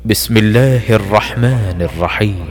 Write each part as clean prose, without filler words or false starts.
بسم الله الرحمن الرحيم.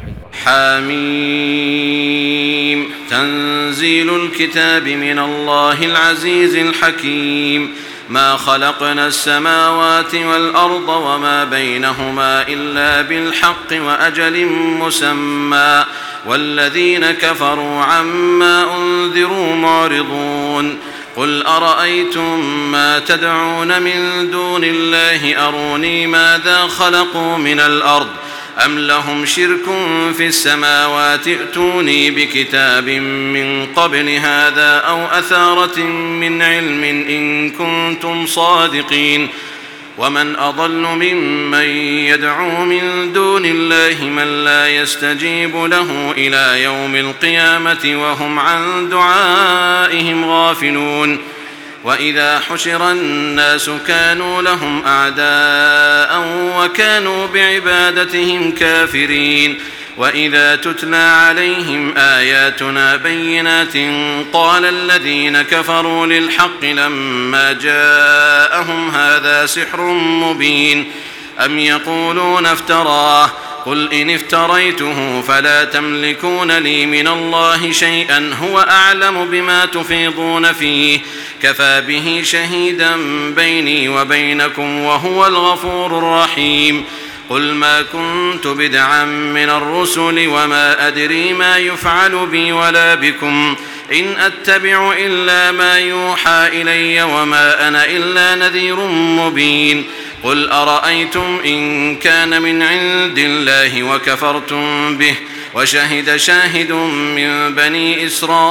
حميم. تنزيل الكتاب من الله العزيز الحكيم. ما خلقنا السماوات والأرض وما بينهما إلا بالحق وأجل مسمى، والذين كفروا عما أنذروا معرضون. قل أرأيتم ما تدعون من دون الله أروني ماذا خلقوا من الأرض أم لهم شرك في السماوات ائتوني بكتاب من قبل هذا أو أثارة من علم إن كنتم صادقين. ومن أضل ممن يدعو من دون الله من لا يستجيب له إلى يوم القيامة وهم عن دعائهم غافلون. وإذا حشر الناس كانوا لهم أعداء وكانوا بعبادتهم كافرين. وإذا تتلى عليهم آياتنا بينات قال الذين كفروا للحق لما جاءهم هذا سحر مبين أم يقولون افتراه قل إن افتريته فلا تملكون لي من الله شيئا هو أعلم بما تفيضون فيه كفى به شهيدا بيني وبينكم وهو الغفور الرحيم. قل ما كنت بدعا من الرسل وما أدري ما يفعل بي ولا بكم إن أتبع إلا ما يوحى إلي وما أنا إلا نذير مبين. قل أرأيتم إن كان من عند الله وكفرتم به وشهد شاهد من بني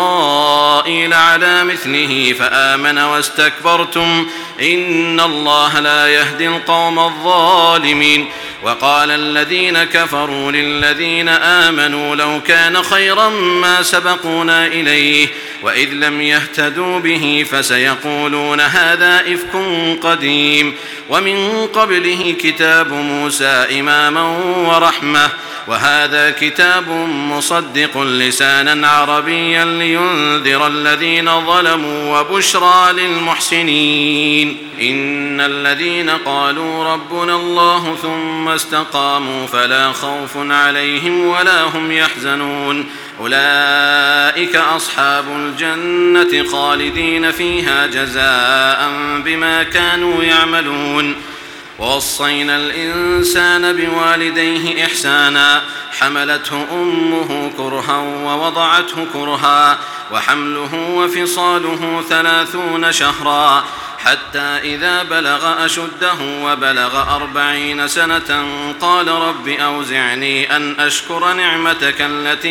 إسرائيل على مثله فآمن واستكبرتم إن الله لا يهدي القوم الظالمين. وقال الذين كفروا للذين آمنوا لو كان خيرا ما سبقونا إليه وإذ لم يهتدوا به فسيقولون هذا إفك قديم. ومن قبله كتاب موسى إماما ورحمة وهذا كتاب مصدق لسانا عربيا لينذر الذين ظلموا وبشرى للمحسنين. إن الذين قالوا ربنا الله ثم استقاموا فلا خوف عليهم ولا هم يحزنون أولئك أصحاب الجنة خالدين فيها جزاء بما كانوا يعملون. ووصينا الإنسان بوالديه إحسانا حملته أمه كرها ووضعته كرها وحمله وفصاله 30 شهرا حتى إذا بلغ أشده وبلغ 40 سنة قال رب أوزعني أن أشكر نعمتك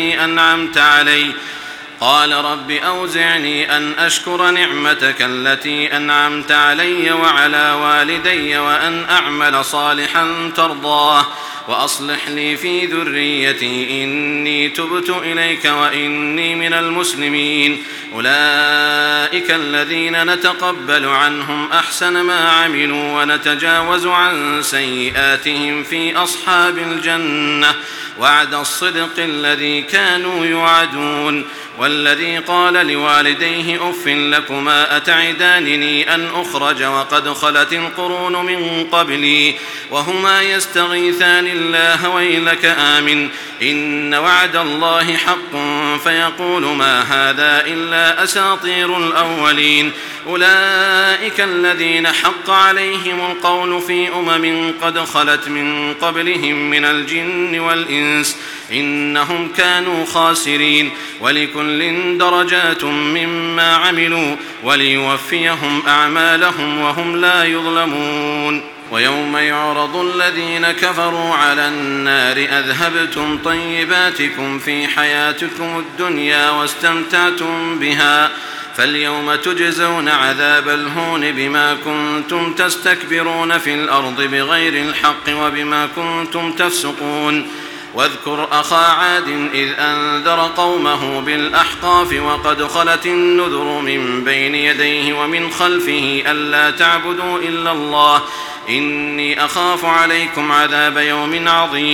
التي أنعمت علي وعلى والدي وأن أعمل صالحا ترضاه وأصلح لي في ذريتي إني تبت إليك وإني من المسلمين. أولئك الذين نتقبل عنهم أحسن ما عملوا ونتجاوز عن سيئاتهم في أصحاب الجنة وعد الصدق الذي كانوا يوعدون. والذي قال لوالديه أف لكما أتعدانني أن أخرج وقد خلت القرون من قبلي وهما يستغيثان الله ويلك آمن إن وعد الله حق فيقول ما هذا إلا أساطير الأولين. أولئك الذين حق عليهم القول في قد خلت من قبلهم من الجن والإنس إنهم كانوا خاسرين. ولكل درجات مما عملوا وليوفيهم أعمالهم وهم لا يظلمون. ويوم يعرض الذين كفروا على النار أذهبتم طيباتكم في حياتكم الدنيا واستمتعتم بها فاليوم تجزون عذاب الهون بما كنتم تستكبرون في الأرض بغير الحق وبما كنتم تفسقون. واذكر أخا عاد إذ أنذر قومه بالأحقاف وقد خلت النذر من بين يديه ومن خلفه ألا تعبدوا إلا الله إني أخاف عليكم عذاب يوم عظيم.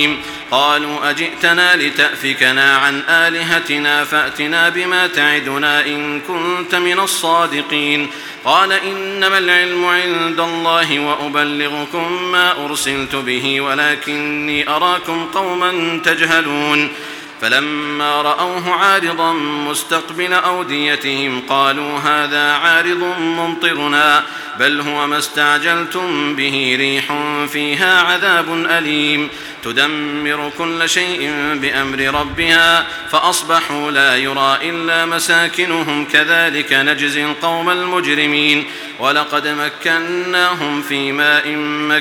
قالوا أجئتنا لتأفكنا عن آلهتنا فأتنا بما تعدنا إن كنت من الصادقين قال إنما العلم عند الله وأبلغكم ما أرسلت به ولكني أراكم قوما تجهلون فلما رأوه عارضا مستقبل أوديتهم قالوا هذا عارض ممطرنا بل هو ما استعجلتم به ريح فيها عذاب أليم تدمر كل شيء بأمر ربها فأصبحوا لا يرى إلا مساكنهم كذلك نجزي القوم المجرمين ولقد مكناهم في ماء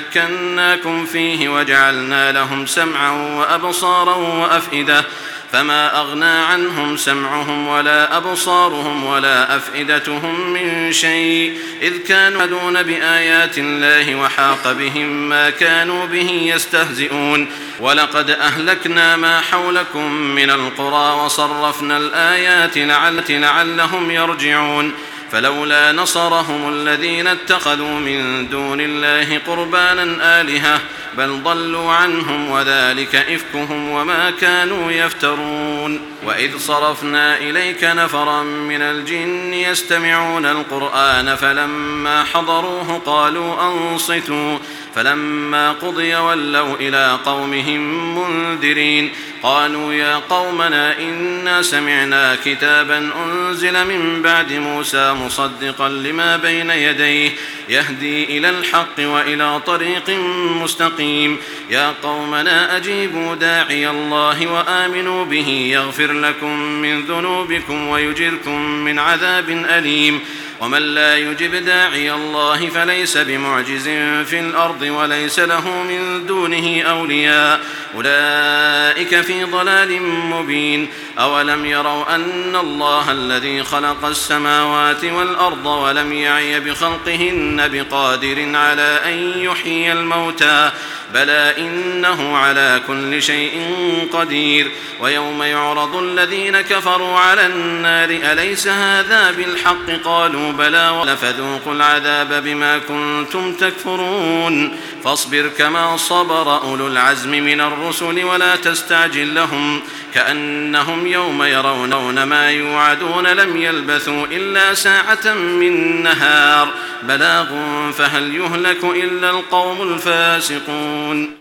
مكناكم فيه وجعلنا لهم سمعا وأبصارا وأفئدة فما أغنى عنهم سمعهم ولا أبصارهم ولا أفئدتهم من شيء إذ كانوا يعدون بآيات الله وحاق بهم ما كانوا به يستهزئون ولقد أهلكنا ما حولكم من القرى وصرفنا الآيات لعلهم يرجعون فلولا نصرهم الذين اتخذوا من دون الله قربانا آلهة بل ضلوا عنهم وذلك إفكهم وما كانوا يفترون وإذ صرفنا إليك نفرا من الجن يستمعون القرآن فلما حضروه قالوا أنصتوا فلما قضي ولوا إلى قومهم منذرين قالوا يا قومنا إنا سمعنا كتابا أنزل من بعد موسى مصدقا لما بين يديه يهدي إلى الحق وإلى طريق مستقيم يا قومنا أجيبوا داعي الله وآمنوا به يغفر لكم من ذنوبكم ويجركم من عذاب أليم ومن لا يجب داعي الله فليس بمعجز في الأرض وليس له من دونه أولياء أولئك في ضلال مبين أولم يروا أن الله الذي خلق السماوات والأرض ولم يعي بخلقهن بقادر على أن يحيي الموتى بلى إنه على كل شيء قدير ويوم يعرض الذين كفروا على النار أليس هذا بالحق قالوا بلى فذوقوا العذاب بما كنتم تكفرون فاصبر كما صبر أولو العزم من الرسل ولا تستعجل لهم كأنهم يوم يرون ما يوعدون لم يلبثوا إلا ساعة من نهار بلاغ فهل يهلك إلا القوم الفاسقون